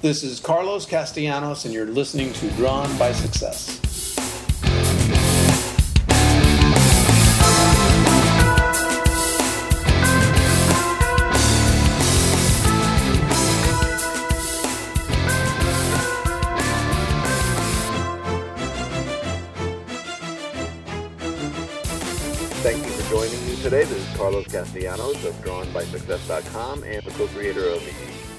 This is Carlos Castellanos, and you're listening to Drawn by Success. Thank you for joining me today. This is Carlos Castellanos of DrawnBySuccess.com and the co-creator of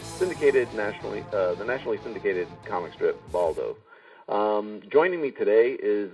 the nationally syndicated comic strip Baldo. Joining me today is,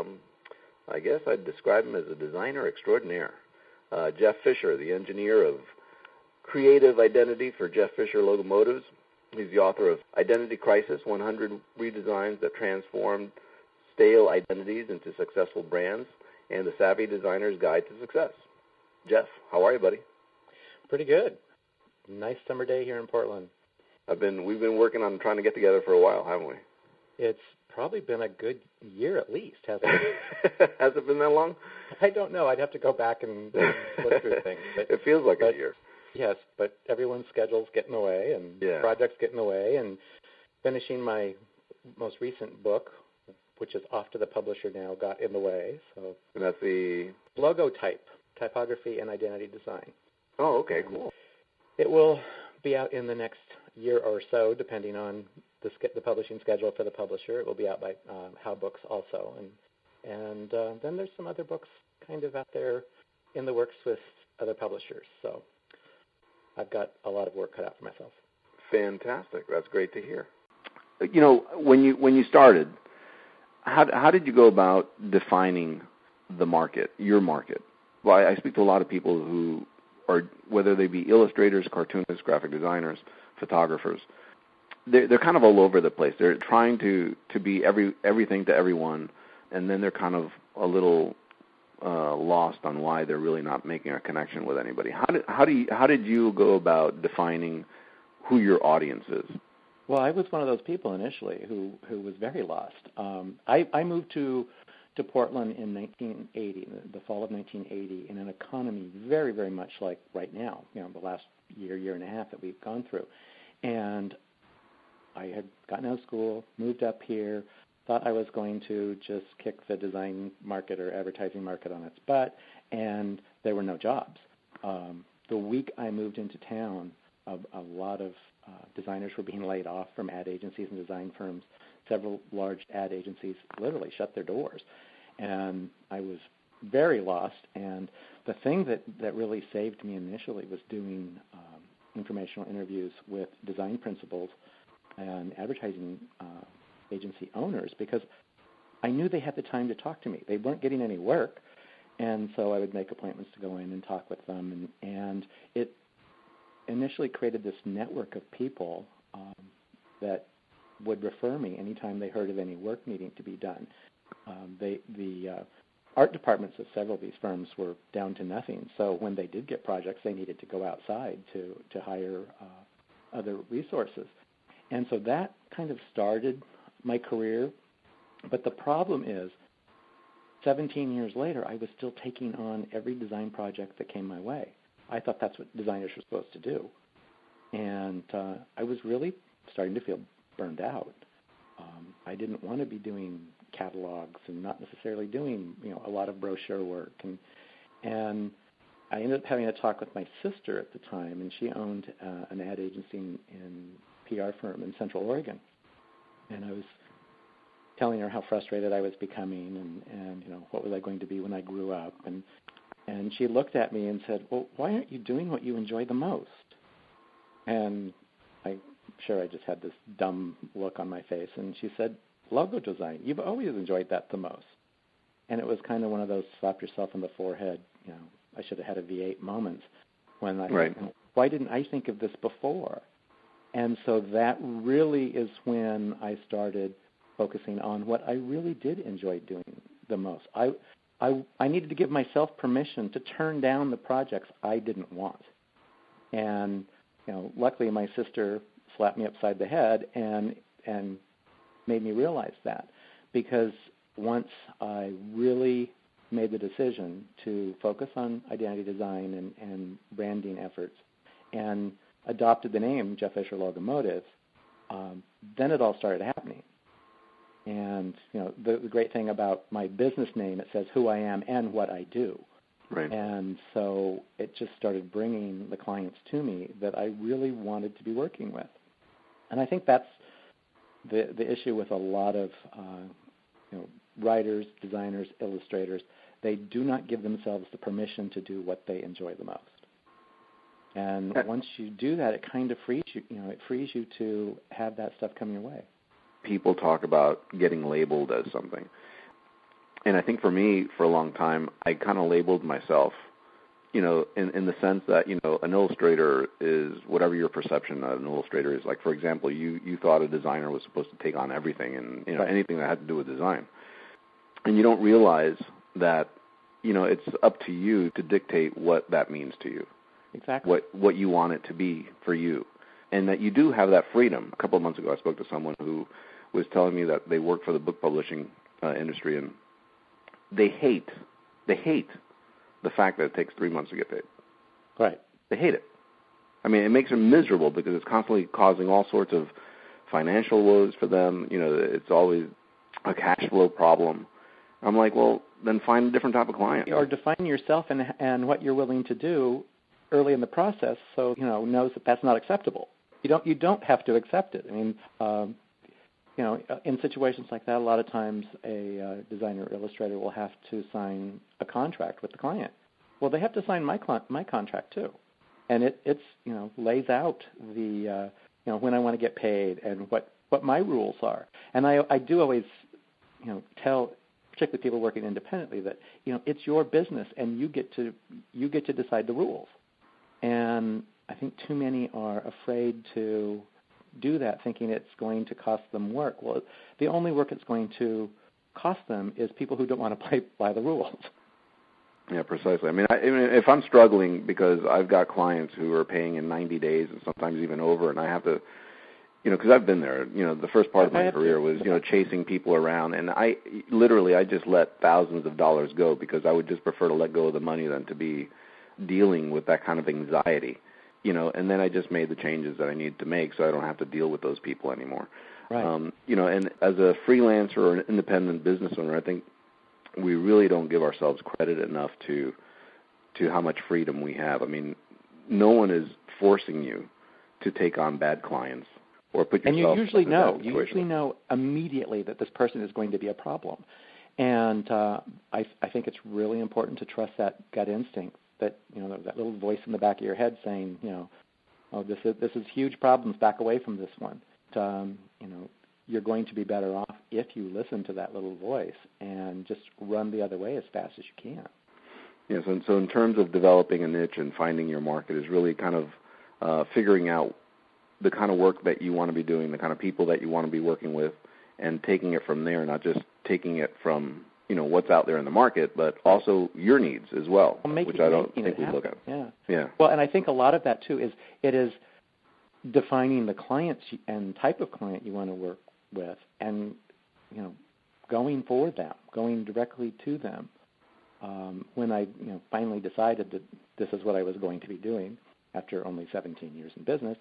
I guess I'd describe him as a designer extraordinaire. Jeff Fisher, the engineer of creative identity for Jeff Fisher Locomotives. He's the author of Identity Crisis, 100 Redesigns that Transformed Stale Identities into Successful Brands, and The Savvy Designer's Guide to Success. Jeff, how are you, buddy? Pretty good. Nice summer day here in Portland. We've been working on trying to get together for a while, haven't we? It's probably been a good year at least, hasn't it? Has it been that long? I don't know. I'd have to go back and look through things. But, it feels like a year. Yes, but everyone's schedules get in the way, and projects get in the way, and finishing my most recent book, which is off to the publisher now, got in the way. So, and that's the logo typography and identity design. Oh, okay, cool. It will be out in the next year or so, depending on the publishing schedule for the publisher. It will be out by How Books also, and then there's some other books kind of out there in the works with other publishers. So I've got a lot of work cut out for myself. Fantastic. That's great to hear. You know, when you started, how did you go about defining the market, your market? Well, I speak to a lot of people who are, whether they be illustrators, cartoonists, graphic designers, photographers, they're kind of all over the place. They're trying to be everything to everyone, and then they're kind of a little lost on why they're really not making a connection with anybody. How did you go about defining who your audience is? Well, I was one of those people initially who was very lost. I moved to Portland in 1980, the fall of 1980, in an economy very, very much like right now, the last year and a half that we've gone through. And I had gotten out of school, moved up here, thought I was going to just kick the design market or advertising market on its butt, and there were no jobs. The week I moved into town, a lot of designers were being laid off from ad agencies and design firms. Several large ad agencies literally shut their doors. And I was very lost. And the thing that really saved me initially was doing informational interviews with design principals and advertising agency owners, because I knew they had the time to talk to me. They weren't getting any work. And so I would make appointments to go in and talk with them. And it initially created this network of people that would refer me anytime they heard of any work needing to be done. The art departments of several of these firms were down to nothing, so when they did get projects, they needed to go outside to hire other resources. And so that kind of started my career. But the problem is, 17 years later, I was still taking on every design project that came my way. I thought that's what designers were supposed to do. And I was really starting to feel burned out. I didn't want to be doing catalogs and not necessarily doing, a lot of brochure work. And I ended up having a talk with my sister at the time, and she owned an ad agency and PR firm in Central Oregon. And I was telling her how frustrated I was becoming and what was I going to be when I grew up. And she looked at me and said, well, why aren't you doing what you enjoy the most? And I'm sure I just had this dumb look on my face. And she said, logo design. You've always enjoyed that the most. And it was kind of one of those slap yourself in the forehead, I should have had a V8 moments when I thought, why didn't I think of this before? And so that really is when I started focusing on what I really did enjoy doing the most. I needed to give myself permission to turn down the projects I didn't want. And, luckily my sister slapped me upside the head and made me realize that. Because once I really made the decision to focus on identity design and branding efforts and adopted the name Jeff Fisher Locomotives, then it all started happening. And, the great thing about my business name, it says who I am and what I do. Right. And so it just started bringing the clients to me that I really wanted to be working with. And I think that's the issue with a lot of writers, designers, illustrators. They do not give themselves the permission to do what they enjoy the most. And once you do that, it kind of frees you. It frees you to have that stuff come your way. People talk about getting labeled as something. And I think for me, for a long time, I kind of labeled myself, in the sense that, an illustrator is whatever your perception of an illustrator is. Like, for example, you thought a designer was supposed to take on everything and, right. anything that had to do with design. And you don't realize that, it's up to you to dictate what that means to you. Exactly. What you want it to be for you. And that you do have that freedom. A couple of months ago, I spoke to someone who was telling me that they work for the book publishing industry, and they hate the fact that it takes 3 months to get paid. Right. They hate it. I mean, it makes them miserable because it's constantly causing all sorts of financial woes for them. It's always a cash flow problem. I'm like, well, then find a different type of client. Or define yourself and what you're willing to do early in the process, so knows that that's not acceptable. You don't have to accept it. I mean, in situations like that, a lot of times a designer or illustrator will have to sign a contract with the client. Well, they have to sign my contract too, and it's lays out the when I want to get paid and what my rules are. And I do always tell, particularly people working independently, that it's your business and you get to decide the rules. And I think too many are afraid to do that, thinking it's going to cost them work. Well, the only work it's going to cost them is people who don't want to play by the rules. Yeah, precisely. I mean, if I'm struggling because I've got clients who are paying in 90 days and sometimes even over, and I have to, because I've been there. The first part of my career was, chasing people around, and I just let thousands of dollars go because I would just prefer to let go of the money than to be dealing with that kind of anxiety. And then I just made the changes that I needed to make so I don't have to deal with those people anymore. Right. And as a freelancer or an independent business owner, I think we really don't give ourselves credit enough to how much freedom we have. I mean, no one is forcing you to take on bad clients or put yourself in a bad situation. And you usually know immediately that this person is going to be a problem. And I think it's really important to trust that gut instinct. That that little voice in the back of your head saying, this is huge problems. Back away from this one. You're going to be better off if you listen to that little voice and just run the other way as fast as you can. Yes, and so in terms of developing a niche and finding your market is really kind of figuring out the kind of work that you want to be doing, the kind of people that you want to be working with, and taking it from there, not just taking it from what's out there in the market, but also your needs as well, which I don't think we look at. Yeah. Well, and I think a lot of that too is defining the clients and type of client you want to work with, and going for them, going directly to them. When I finally decided that this is what I was going to be doing after only 17 years in business,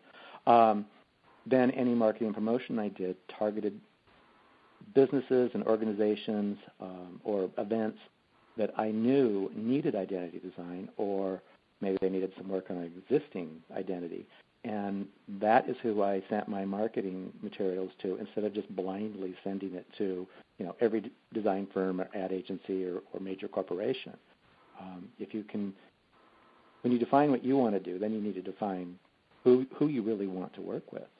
then any marketing and promotion I did targeted businesses and organizations or events that I knew needed identity design, or maybe they needed some work on an existing identity. And that is who I sent my marketing materials to, instead of just blindly sending it to every design firm or ad agency or major corporation. If you can, when you define what you want to do, then you need to define who you really want to work with.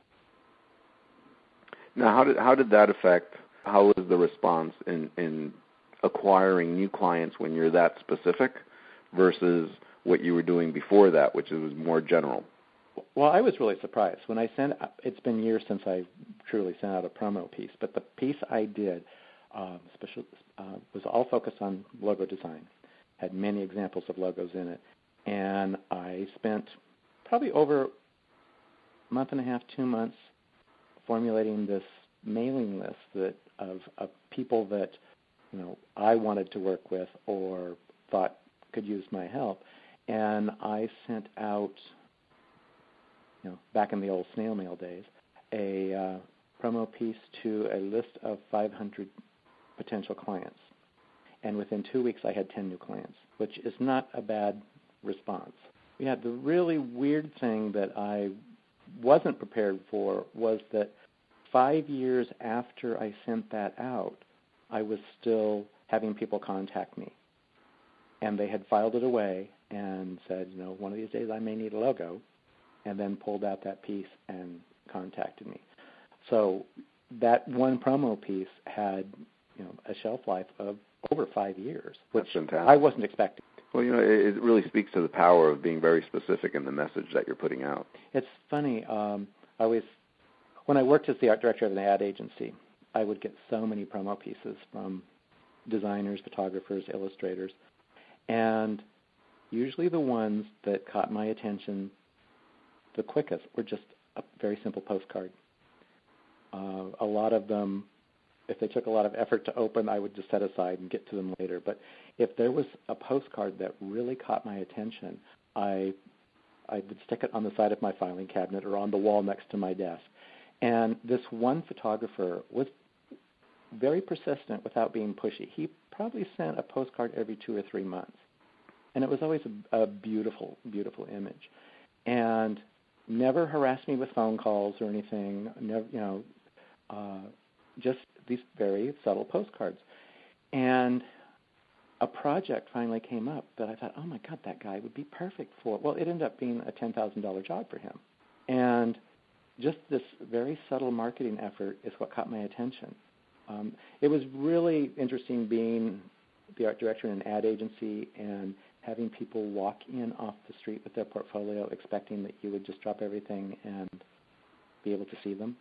Now, how did that affect? How was the response in acquiring new clients when you're that specific versus what you were doing before that, which was more general? Well, I was really surprised. When I sent, it's been years since I truly sent out a promo piece, but the piece I did was all focused on logo design, had many examples of logos in it, and I spent probably over a month and a half, 2 months formulating this mailing list of people that I wanted to work with or thought could use my help, and I sent out, back in the old snail mail days, a promo piece to a list of 500 potential clients. And within 2 weeks, I had 10 new clients, which is not a bad response. Yeah, the really weird thing that I wasn't prepared for was that 5 years after I sent that out, I was still having people contact me. And they had filed it away and said, one of these days I may need a logo, and then pulled out that piece and contacted me. So that one promo piece had, a shelf life of over 5 years, which I wasn't expecting. Well, it really speaks to the power of being very specific in the message that you're putting out. It's funny. When I worked as the art director of an ad agency, I would get so many promo pieces from designers, photographers, illustrators, and usually the ones that caught my attention the quickest were just a very simple postcard. A lot of them, if they took a lot of effort to open, I would just set aside and get to them later. But if there was a postcard that really caught my attention, I would stick it on the side of my filing cabinet or on the wall next to my desk. And this one photographer was very persistent without being pushy. He probably sent a postcard every 2 or 3 months. And it was always a beautiful, beautiful image. And never harassed me with phone calls or anything, never, just these very subtle postcards. And a project finally came up that I thought, oh my God, that guy would be perfect for. Well, it ended up being a $10,000 job for him. And just this very subtle marketing effort is what caught my attention. It was really interesting being the art director in an ad agency and having people walk in off the street with their portfolio expecting that you would just drop everything and be able to see them.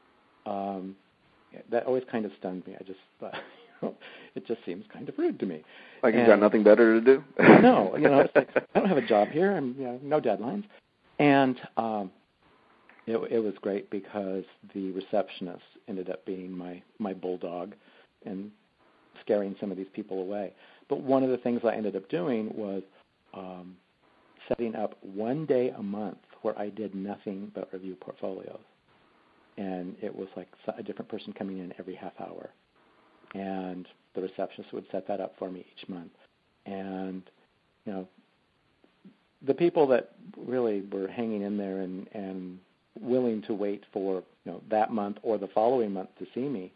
That always kind of stunned me. I just thought, it just seems kind of rude to me. Like you've got nothing better to do? No, it's like, I don't have a job here. I'm, no deadlines. And it was great because the receptionist ended up being my bulldog and scaring some of these people away. But one of the things I ended up doing was setting up one day a month where I did nothing but review portfolios. And it was like a different person coming in every half hour. And the receptionist would set that up for me each month. And, the people that really were hanging in there and willing to wait for, that month or the following month to see me,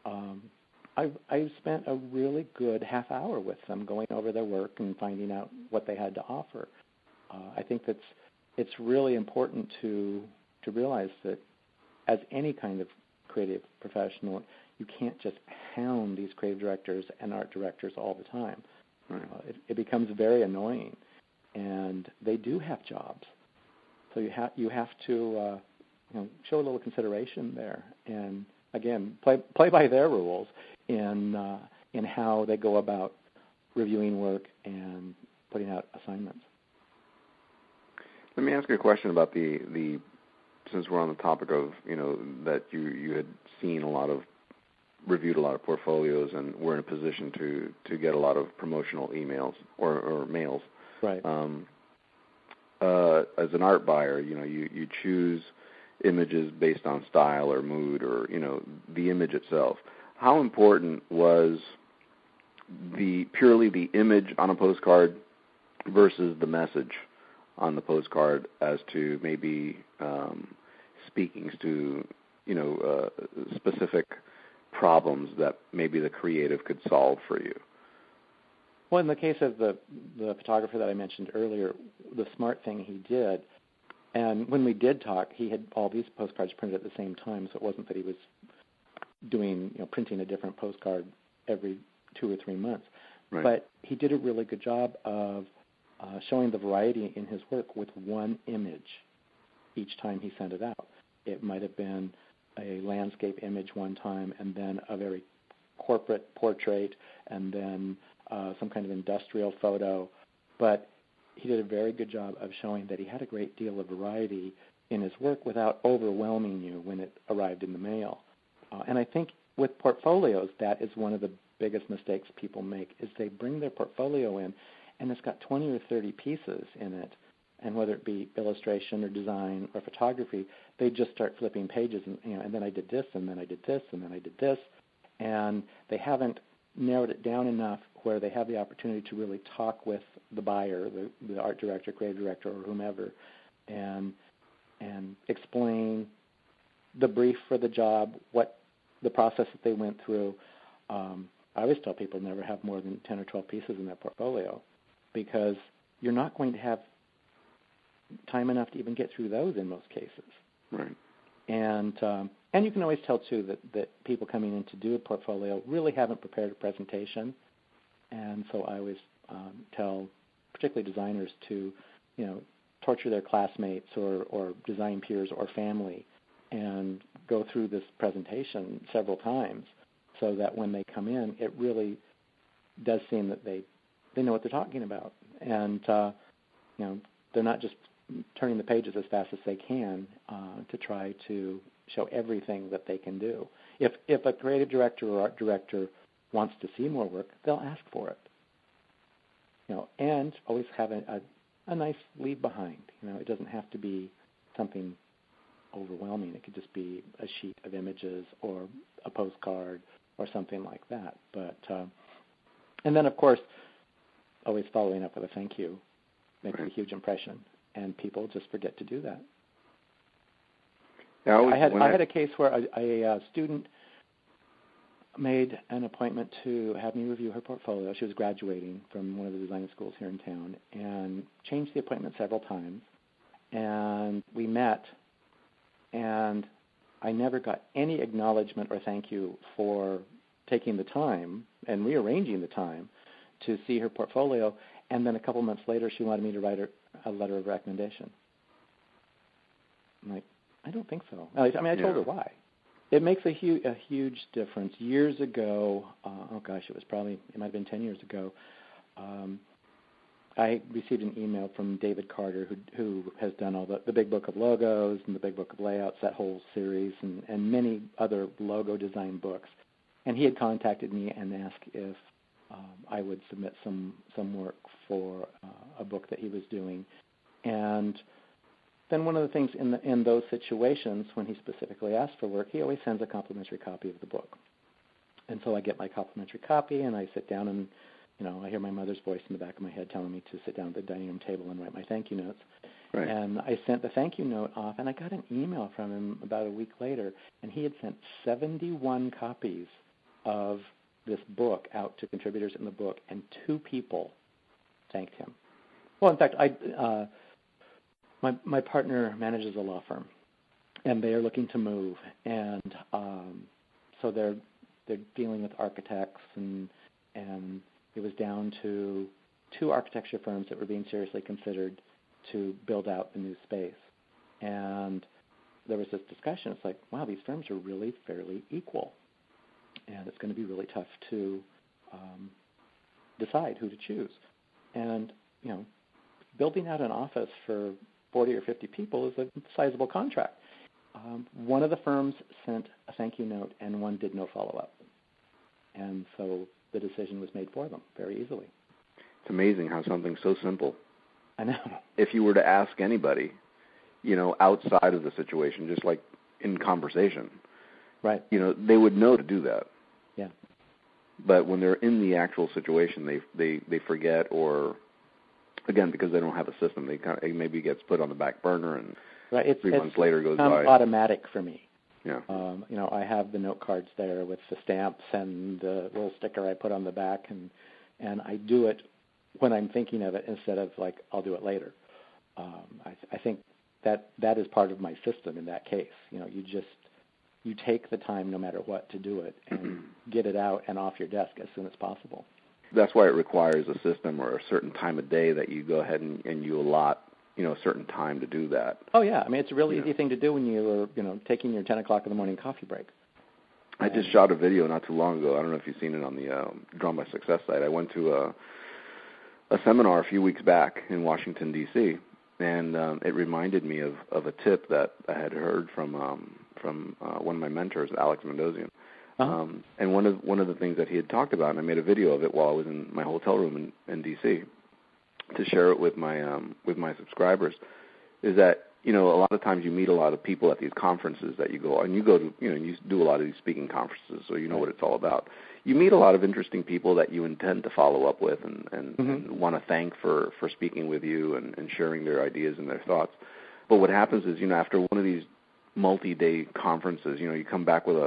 I spent a really good half hour with them going over their work and finding out what they had to offer. I think it's really important to realize that as any kind of creative professional, you can't just hound these creative directors and art directors all the time. Right. It becomes very annoying, and they do have jobs. So you have to show a little consideration there, and again, play by their rules in how they go about reviewing work and putting out assignments. Let me ask you a question about the since we're on the topic of that you had reviewed a lot of portfolios and were in a position to get a lot of promotional emails or mails. Right. As an art buyer, you choose images based on style or mood or the image itself. How important was purely the image on a postcard versus the message on the postcard as to maybe speaking to specific problems that maybe the creative could solve for you? Well, in the case of the photographer that I mentioned earlier, the smart thing he did, and when we did talk, he had all these postcards printed at the same time, so it wasn't that he was doing, printing a different postcard every 2 or 3 months. Right. But he did a really good job of showing the variety in his work with one image each time he sent it out. It might have been a landscape image one time, and then a very corporate portrait, and then some kind of industrial photo. But he did a very good job of showing that he had a great deal of variety in his work without overwhelming you when it arrived in the mail. And I think with portfolios, that is one of the biggest mistakes people make, is they bring their portfolio in, and it's got 20 or 30 pieces in it, and whether it be illustration or design or photography, they just start flipping pages, and and then I did this, and then I did this, and then I did this, and they haven't narrowed it down enough where they have the opportunity to really talk with the buyer, the art director, creative director, or whomever, and explain the brief for the job, what the process that they went through. I always tell people never have more than 10 or 12 pieces in their portfolio, because you're not going to have time enough to even get through those in most cases. Right. And you can always tell, too, that people coming in to do a portfolio really haven't prepared a presentation. And so I always tell particularly designers to, torture their classmates or design peers or family and go through this presentation several times so that when they come in, it really does seem that they know what they're talking about. And, they're not just turning the pages as fast as they can to try to show everything that they can do. If a creative director or art director wants to see more work, they'll ask for it. And always have a nice leave behind. It doesn't have to be something overwhelming. It could just be a sheet of images or a postcard or something like that. But and then, of course, always following up with a thank you makes a huge impression, and people just forget to do that. I had a case where a student made an appointment to have me review her portfolio. She was graduating from one of the design schools here in town, and changed the appointment several times. And we met, and I never got any acknowledgement or thank you for taking the time and rearranging the time to see her portfolio. And then a couple months later, she wanted me to write her a letter of recommendation. I'm like, I don't think so. I told her why. It makes a huge difference. Years ago, it might have been 10 years ago, I received an email from David Carter, who has done all the Big Book of Logos and the Big Book of Layouts, that whole series, and many other logo design books. And he had contacted me and asked if I would submit some work for a book that he was doing. And then one of the things in those situations, when he specifically asks for work, he always sends a complimentary copy of the book. And so I get my complimentary copy, and I sit down and, I hear my mother's voice in the back of my head telling me to sit down at the dining room table and write my thank you notes. Right. And I sent the thank you note off, and I got an email from him about a week later, and he had sent 71 copies of this book out to contributors in the book, and 2 people thanked him. Well, in fact, my partner manages a law firm, and they are looking to move, and so they're dealing with architects, and it was down to 2 architecture firms that were being seriously considered to build out the new space. And there was this discussion. It's like, wow, these firms are really fairly equal, and it's going to be really tough to decide who to choose. And, building out an office for 40 or 50 people is a sizable contract. One of the firms sent a thank you note, and one did no follow-up. And so the decision was made for them very easily. It's amazing how something so simple, I know, if you were to ask anybody, outside of the situation, just like in conversation, right? They would know to do that. Yeah. But when they're in the actual situation, they forget, or again, because they don't have a system, it maybe gets put on the back burner, and right. 3 months later goes by. It's automatic for me. Yeah. I have the note cards there with the stamps and the little sticker I put on the back, and I do it when I'm thinking of it instead of like I'll do it later. I think that is part of my system in that case. You take the time no matter what to do it and get it out and off your desk as soon as possible. That's why it requires a system or a certain time of day that you go ahead and you allot, a certain time to do that. Oh, yeah. It's a really easy thing to do when you're, taking your 10 o'clock in the morning coffee break. I just shot a video not too long ago. I don't know if you've seen it on the Drawn by Success site. I went to a seminar a few weeks back in Washington, D.C., and it reminded me of a tip that I had heard from one of my mentors, Alex Mendozian. Uh-huh. And one of the things that he had talked about, and I made a video of it while I was in my hotel room in D.C. to share it with my subscribers, is that a lot of times you meet a lot of people at these conferences that you go, and you go to, you do a lot of these speaking conferences, so you know what it's all about. You meet a lot of interesting people that you intend to follow up with and want to thank for speaking with you and sharing their ideas and their thoughts. But what happens is, after one of these multi-day conferences, you come back with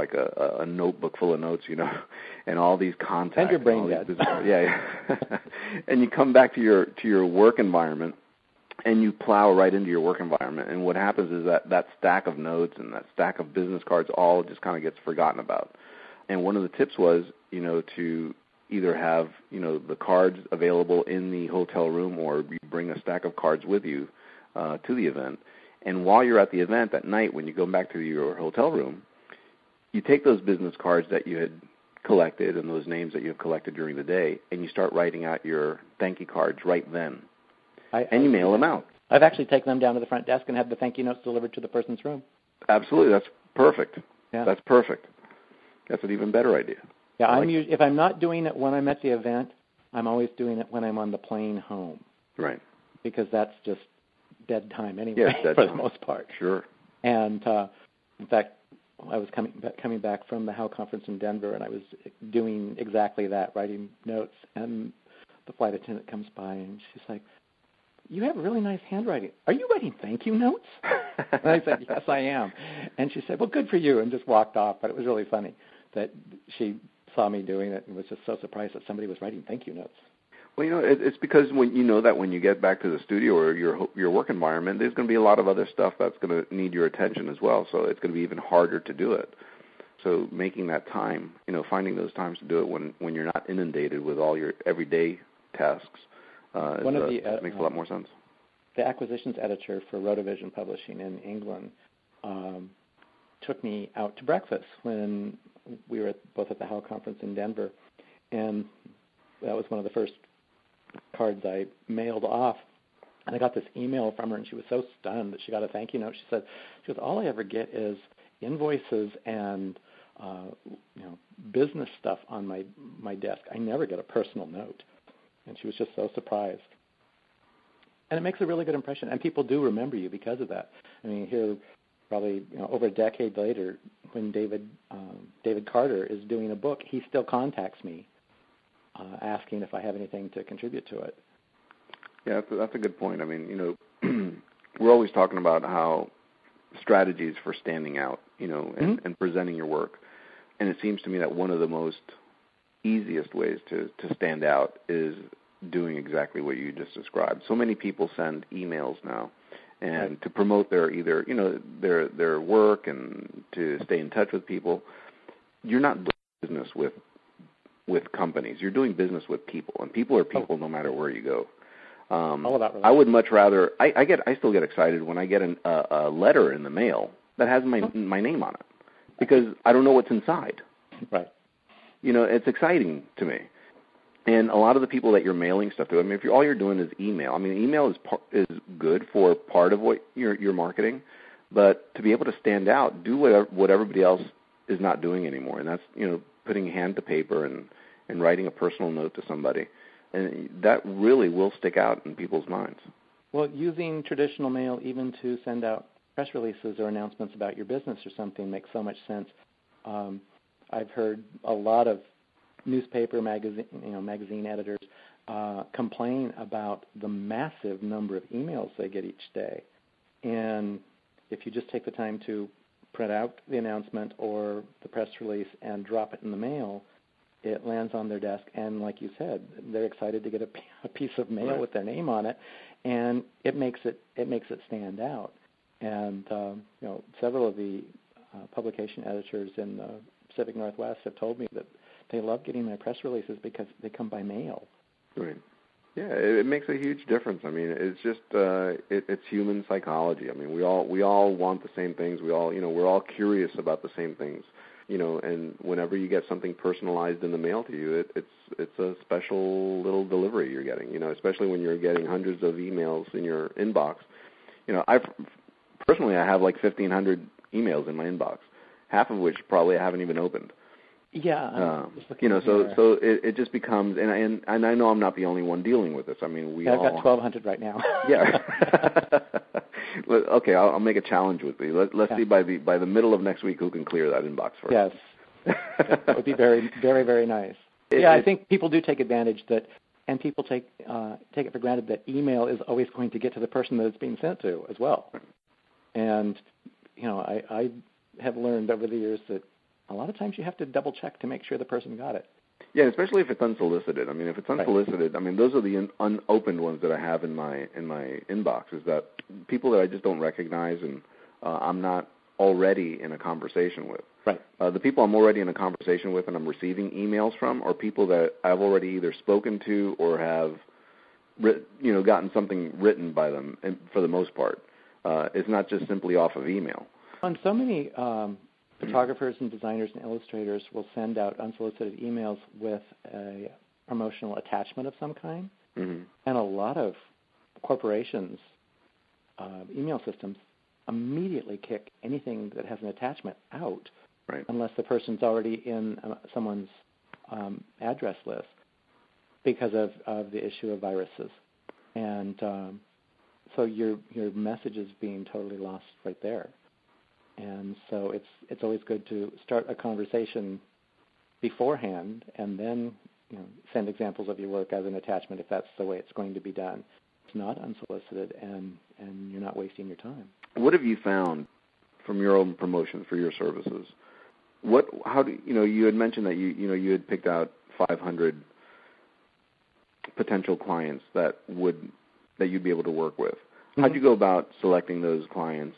a notebook full of notes, and all these contacts. And your brain dead. Yeah. And you come back to your work environment, and you plow right into your work environment. And what happens is that stack of notes and that stack of business cards all just kind of gets forgotten about. And one of the tips was, to either have, the cards available in the hotel room, or you bring a stack of cards with you to the event. And while you're at the event at night, when you go back to your hotel room, you take those business cards that you had collected and those names that you have collected during the day, and you start writing out your thank you cards right then. And you mail them out. I've actually taken them down to the front desk and had the thank you notes delivered to the person's room. Absolutely. That's perfect. Yeah. That's perfect. That's an even better idea. Yeah, if I'm not doing it when I'm at the event, I'm always doing it when I'm on the plane home. Right. Because that's just dead time anyway, for the most part. Sure. And, in fact, I was coming back from the Howe Conference in Denver, and I was doing exactly that, writing notes, and the flight attendant comes by, and she's like, "You have really nice handwriting. Are you writing thank you notes?" And I said, "Yes, I am." And she said, "Well, good for you," and just walked off. But it was really funny that she saw me doing it and was just so surprised that somebody was writing thank you notes. Well, it's because when you get back to the studio or your work environment, there's going to be a lot of other stuff that's going to need your attention as well. So it's going to be even harder to do it. So making that time, finding those times to do it when you're not inundated with all your everyday tasks, makes a lot more sense. The acquisitions editor for Rotovision Publishing in England took me out to breakfast when we were both at the Howe Conference in Denver, and that was one of the first cards I mailed off. And I got this email from her, and she was so stunned that she got a thank you note. She said, "All I ever get is invoices and business stuff on my desk. I never get a personal note." And she was just so surprised. And it makes a really good impression, and people do remember you because of that. I mean, here, probably over a decade later, when David Carter is doing a book, he still contacts me, asking if I have anything to contribute to it. Yeah, that's a good point. I mean, we're always talking about how strategies for standing out, and presenting your work. And it seems to me that one of the most easiest ways to stand out is doing exactly what you just described. So many people send emails now, and to promote their their work and to stay in touch with people. You're not doing business with companies. You're doing business with people, and people are people no matter where you go. I would much rather. I still get excited when I get a letter in the mail that has my name on it, because I don't know what's inside. Right. It's exciting to me. And a lot of the people that you're mailing stuff to, if all you're doing is email. Email is good for part of what you're marketing, but to be able to stand out, do what everybody else is not doing anymore, and that's putting hand to paper and writing a personal note to somebody, and that really will stick out in people's minds. Well, using traditional mail even to send out press releases or announcements about your business or something makes so much sense. I've heard a lot of newspaper magazine editors complain about the massive number of emails they get each day. And if you just take the time to print out the announcement or the press release and drop it in the mail, it lands on their desk, and like you said, they're excited to get a piece of mail with their name on it, and it makes it stand out. And several of the publication editors in the Pacific Northwest have told me that they love getting their press releases because they come by mail. Right. Yeah, it makes a huge difference. It's just it's human psychology. We all want the same things. We're all curious about the same things. And whenever you get something personalized in the mail to you, it's a special little delivery you're getting. Especially when you're getting hundreds of emails in your inbox. I have like 1,500 emails in my inbox, half of which probably I haven't even opened. Yeah. So it just becomes, and I know I'm not the only one dealing with this. I've got 1,200 right now. Yeah. But okay, I'll make a challenge with you. Let's see by the middle of next week who can clear that inbox first. Yes, that would be very, very, very nice. I think people do take advantage that, and people take it for granted that email is always going to get to the person that it's being sent to as well. And I have learned over the years that a lot of times you have to double check to make sure the person got it. Yeah, especially if it's unsolicited. I mean, if it's unsolicited, right. I mean, those are the unopened ones that I have in my inbox. Is that people that I just don't recognize and I'm not already in a conversation with. Right. The people I'm already in a conversation with and I'm receiving emails from are people that I've already either spoken to or have, gotten something written by them. And for the most part, it's not just simply off of email. On so many photographers and designers and illustrators will send out unsolicited emails with a promotional attachment of some kind, and a lot of corporations' email systems immediately kick anything that has an attachment out, right. unless the person's already in someone's address list because of the issue of viruses. And so your message is being totally lost right there. And so it's always good to start a conversation beforehand and then send examples of your work as an attachment if that's the way it's going to be done. It's not unsolicited and you're not wasting your time. What have you found from your own promotion for your services? How do you had mentioned that you had picked out 500 potential clients that you'd be able to work with. How'd you go about selecting those clients?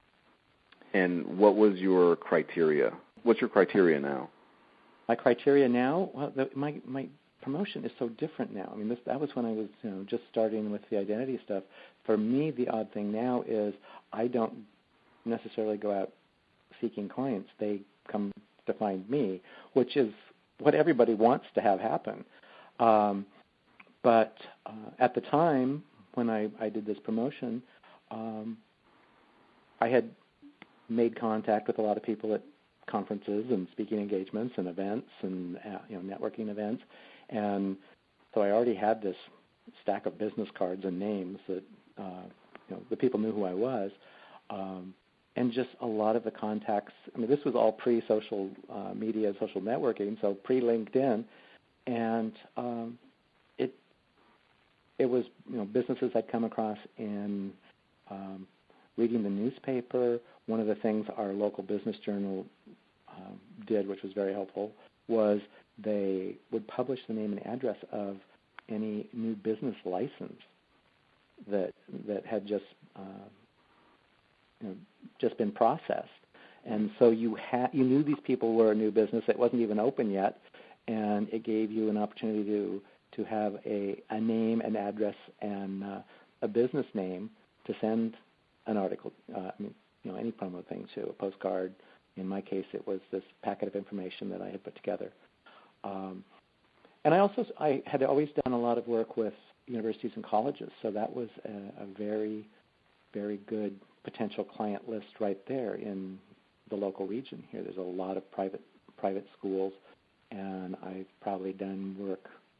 And what was your criteria? What's your criteria now? My criteria now, well, my promotion is so different now. I mean, that was when I was just starting with the identity stuff. For me, the odd thing now is I don't necessarily go out seeking clients. They come to find me, which is what everybody wants to have happen. But at the time when I did this promotion, I had made contact with a lot of people at conferences and speaking engagements and events and networking events, and so I already had this stack of business cards and names that the people knew who I was, and just a lot of the contacts. I mean, this was all pre-social media, social networking, so pre-LinkedIn, and it was businesses I'd come across in reading the newspaper. One of the things our local business journal did, which was very helpful, was they would publish the name and address of any new business license that had just been processed, and so you knew these people were a new business that wasn't even open yet, and it gave you an opportunity to have a name, an address, and a business name to send an article, any promo thing to, a postcard. In my case, it was this packet of information that I had put together. And I had always done a lot of work with universities and colleges, so that was a very, very good potential client list right there in the local region here. There's a lot of private schools, and I've probably done work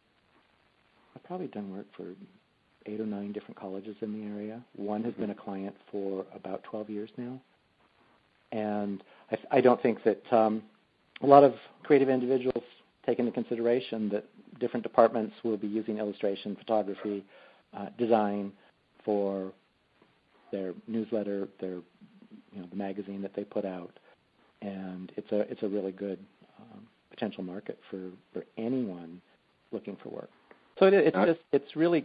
for 8 or 9 different colleges in the area. One has been a client for about 12 years now. And I don't think that a lot of creative individuals take into consideration that different departments will be using illustration, photography, design for their newsletter, their the magazine that they put out, and it's a really good potential market for anyone looking for work. So it's really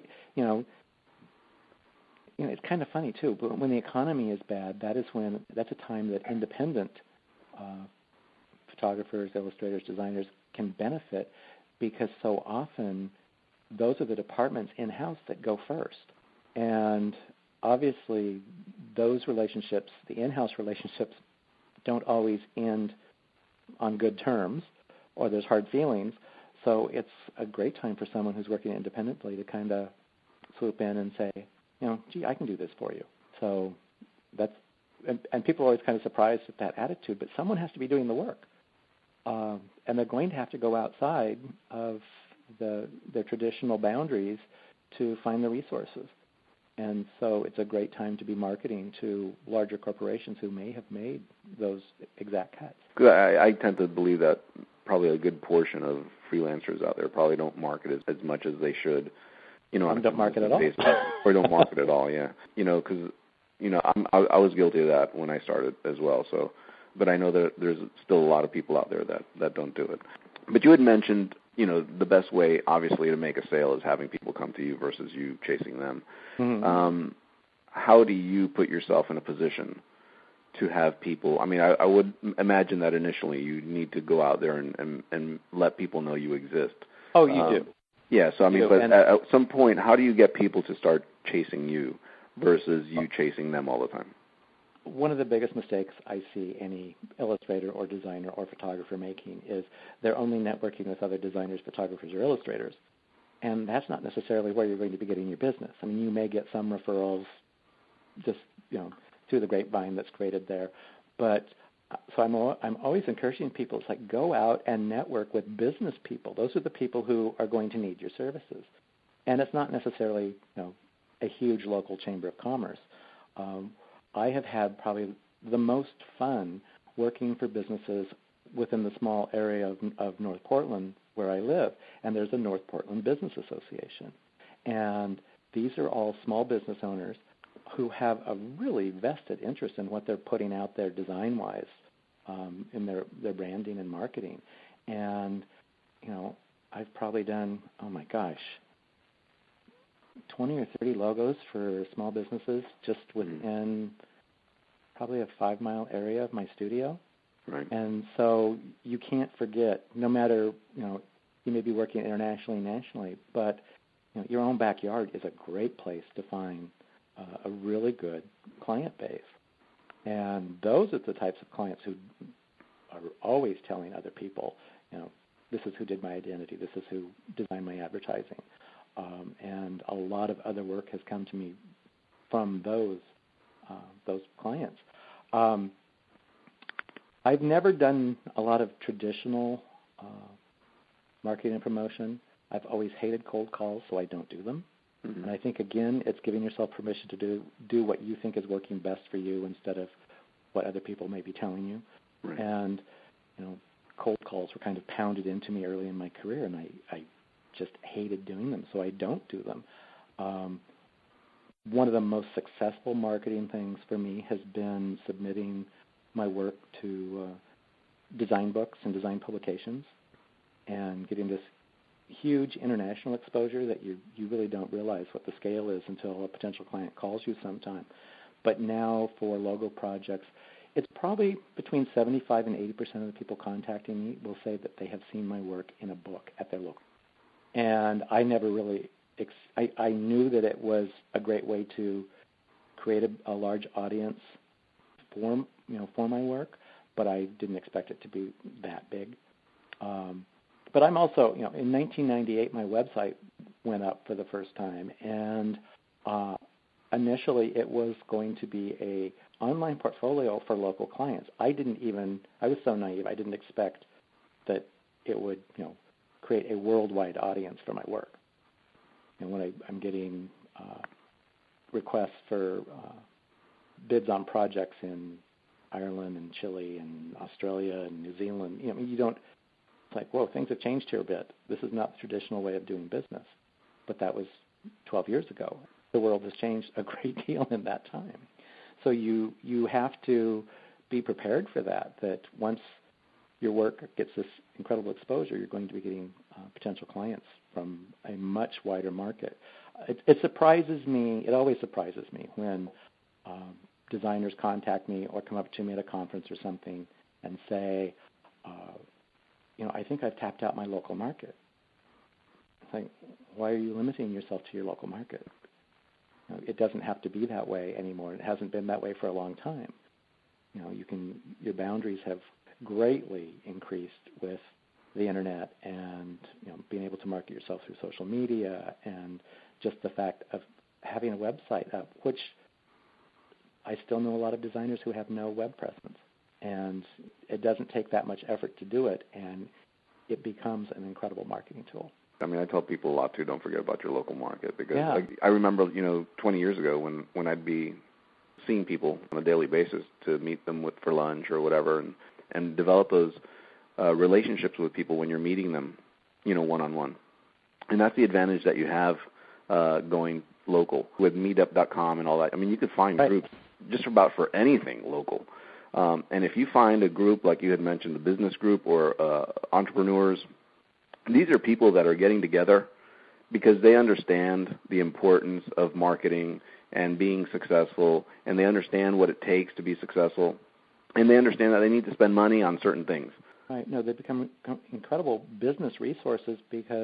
it's kind of funny too. But when the economy is bad, that's a time that independent photographers, illustrators, designers can benefit, because so often those are the departments in-house that go first. And obviously those relationships, the in-house relationships, don't always end on good terms, or there's hard feelings. So it's a great time for someone who's working independently to kind of swoop in and say, gee, I can do this for you. So that's, and people are always kind of surprised at that attitude, but someone has to be doing the work. And they're going to have to go outside of their traditional boundaries to find the resources. And so it's a great time to be marketing to larger corporations who may have made those exact cuts. I tend to believe that probably a good portion of freelancers out there probably don't market as much as they should. Don't market at all. Or don't market at all, yeah. Because, I was guilty of that when I started as well. So, but I know that there's still a lot of people out there that don't do it. But you had mentioned, the best way, obviously, to make a sale is having people come to you versus you chasing them. Mm-hmm. How do you put yourself in a position to have people? I mean, I would imagine that initially you need to go out there and let people know you exist. Oh, you do. Yeah, so I mean, but at some point, how do you get people to start chasing you versus you chasing them all the time? One of the biggest mistakes I see any illustrator or designer or photographer making is they're only networking with other designers, photographers, or illustrators. And that's not necessarily where you're going to be getting your business. I mean, you may get some referrals just, through the grapevine that's created there. But so I'm always encouraging people, it's like go out and network with business people. Those are the people who are going to need your services. And it's not necessarily, a huge local chamber of commerce. I have had probably the most fun working for businesses within the small area of North Portland where I live, and there's a North Portland Business Association. And these are all small business owners who have a really vested interest in what they're putting out there design-wise in their branding and marketing. And, I've probably done, 20 or 30 logos for small businesses just within probably a 5-mile area of my studio. Right. And so you can't forget, no matter, you may be working internationally, nationally, but your own backyard is a great place to find a really good client base. And those are the types of clients who are always telling other people, this is who did my identity, this is who designed my advertising. And a lot of other work has come to me from those clients. I've never done a lot of traditional marketing and promotion. I've always hated cold calls, so I don't do them. Mm-hmm. And I think, again, it's giving yourself permission to do what you think is working best for you instead of what other people may be telling you. Right. And, cold calls were kind of pounded into me early in my career, and I just hated doing them, so I don't do them. One of the most successful marketing things for me has been submitting my work to design books and design publications and getting this huge international exposure that you really don't realize what the scale is until a potential client calls you sometime. But now for logo projects, it's probably between 75 and 80% of the people contacting me will say that they have seen my work in a book at their local. And I never really, I knew that it was a great way to create a large audience for my work, but I didn't expect it to be that big. But I'm also, in 1998, my website went up for the first time, and initially it was going to be a online portfolio for local clients. I was so naive, I didn't expect that it would, create a worldwide audience for my work. And when I'm getting requests for bids on projects in Ireland and Chile and Australia and New Zealand, it's like, whoa, things have changed here a bit. This is not the traditional way of doing business. But that was 12 years ago. The world has changed a great deal in that time. So you have to be prepared for that once your work gets this incredible exposure, you're going to be getting potential clients from a much wider market. It surprises me, it always surprises me when designers contact me or come up to me at a conference or something and say, I think I've tapped out my local market. It's like, why are you limiting yourself to your local market? It doesn't have to be that way anymore. It hasn't been that way for a long time. Your boundaries have greatly increased with the internet and being able to market yourself through social media and just the fact of having a website up, which I still know a lot of designers who have no web presence. And it doesn't take that much effort to do it, and it becomes an incredible marketing tool. I mean, I tell people a lot too, don't forget about your local market, because Yeah. like, I remember, 20 years ago when I'd be seeing people on a daily basis to meet them for lunch or whatever, and develop those relationships with people when you're meeting them, one-on-one. And that's the advantage that you have going local with meetup.com and all that. I mean, you could find groups just about for anything local. And if you find a group like you had mentioned, the business group or entrepreneurs, these are people that are getting together because they understand the importance of marketing and being successful, and they understand what it takes to be successful, and they understand that they need to spend money on certain things. Right. No, they become incredible business resources because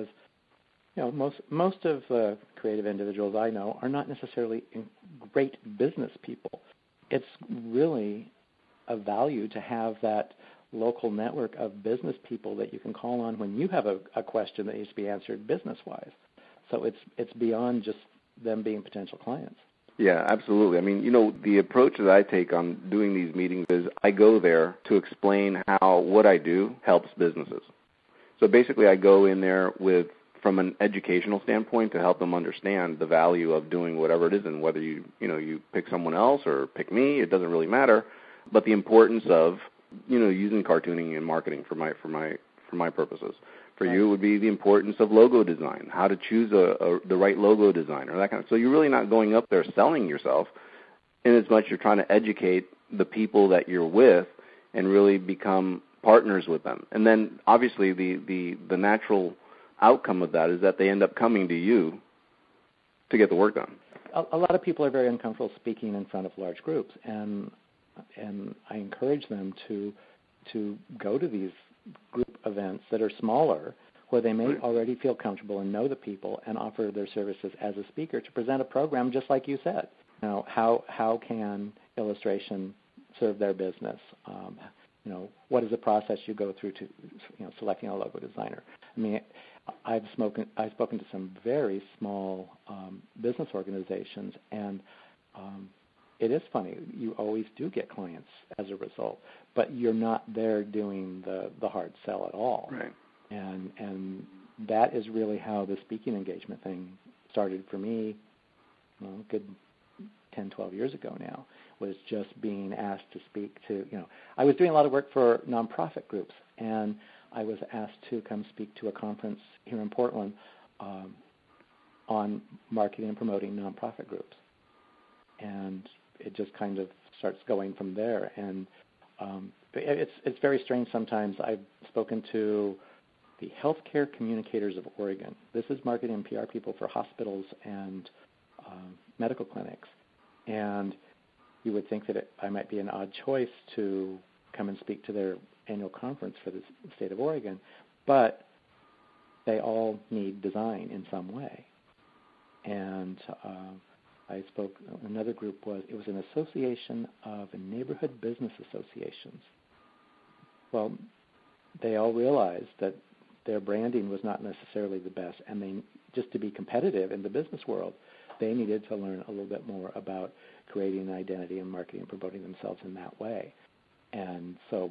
most of the creative individuals I know are not necessarily great business people. It's really a value to have that local network of business people that you can call on when you have a question that needs to be answered business-wise. So it's beyond just them being potential clients. Yeah, absolutely. I mean, the approach that I take on doing these meetings is I go there to explain how what I do helps businesses. So basically I go in there from an educational standpoint to help them understand the value of doing whatever it is, and whether you pick someone else or pick me, it doesn't really matter, but the importance of using cartooning and marketing for my purposes. For you, it would be the importance of logo design, how to choose the right logo designer, that kind of. So you're really not going up there selling yourself, in as much you're trying to educate the people that you're with and really become partners with them. And then obviously the natural outcome of that is that they end up coming to you to get the work done. A lot of people are very uncomfortable speaking in front of large groups, and I encourage them to go to these group events that are smaller, where they may already feel comfortable and know the people, and offer their services as a speaker to present a program just like you said. How can illustration serve their business? What is the process you go through to selecting a logo designer? I mean, I've spoken to some very small business organizations, and it is funny. You always do get clients as a result, but you're not there doing the hard sell at all. Right. And that is really how the speaking engagement thing started for me, a good 10, 12 years ago now, was just being asked to speak to, I was doing a lot of work for nonprofit groups, and I was asked to come speak to a conference here in Portland on marketing and promoting nonprofit groups. And it just kind of starts going from there. And it's very strange sometimes. I've spoken to the Healthcare Communicators of Oregon. This is marketing and PR people for hospitals and medical clinics. And you would think that I might be an odd choice to come and speak to their annual conference for the state of Oregon, but they all need design in some way. And I spoke, another group was an association of neighborhood business associations. Well, they all realized that their branding was not necessarily the best, and they, just to be competitive in the business world, they needed to learn a little bit more about creating an identity and marketing and promoting themselves in that way. And so,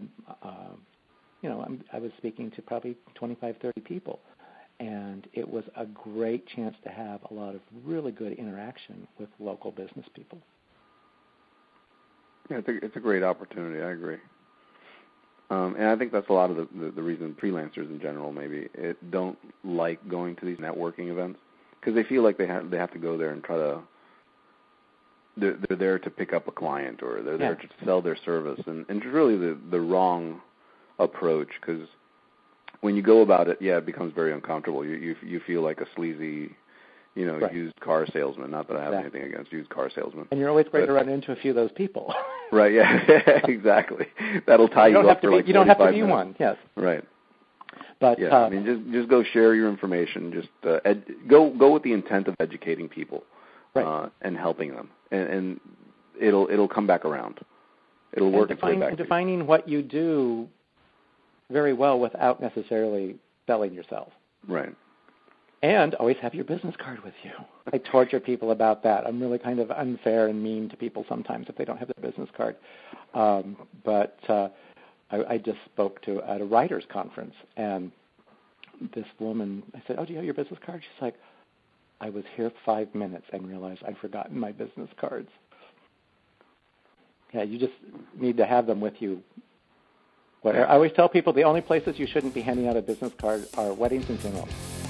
I was speaking to probably 25, 30 people, and it was a great chance to have a lot of really good interaction with local business people. Yeah, it's a great opportunity. I agree. And I think that's a lot of the reason freelancers in general maybe don't like going to these networking events, because they feel like they have to go there and try to. They're there to pick up a client, or they're there to sell their service, and it's really the wrong approach, because when you go about it, it becomes very uncomfortable. You feel like a sleazy, used car salesman. Not that I have anything against used car salesmen. And you're always going to run into a few of those people. Right, yeah, exactly. That'll tie you up for like 45 minutes. You don't have to be one, yes. Right. But yeah, I mean, just go share your information. Just go with the intent of educating people, and helping them, and it'll come back around. It'll work its way back. And defining what you do very well without necessarily selling yourself. Right. And always have your business card with you. I torture people about that. I'm really kind of unfair and mean to people sometimes if they don't have their business card. But I just spoke at a writers' conference, and this woman, I said, "Oh, do you have your business card?" She's like, "I was here 5 minutes and realized I'd forgotten my business cards." Yeah, you just need to have them with you. I always tell people the only places you shouldn't be handing out a business card are weddings and funerals.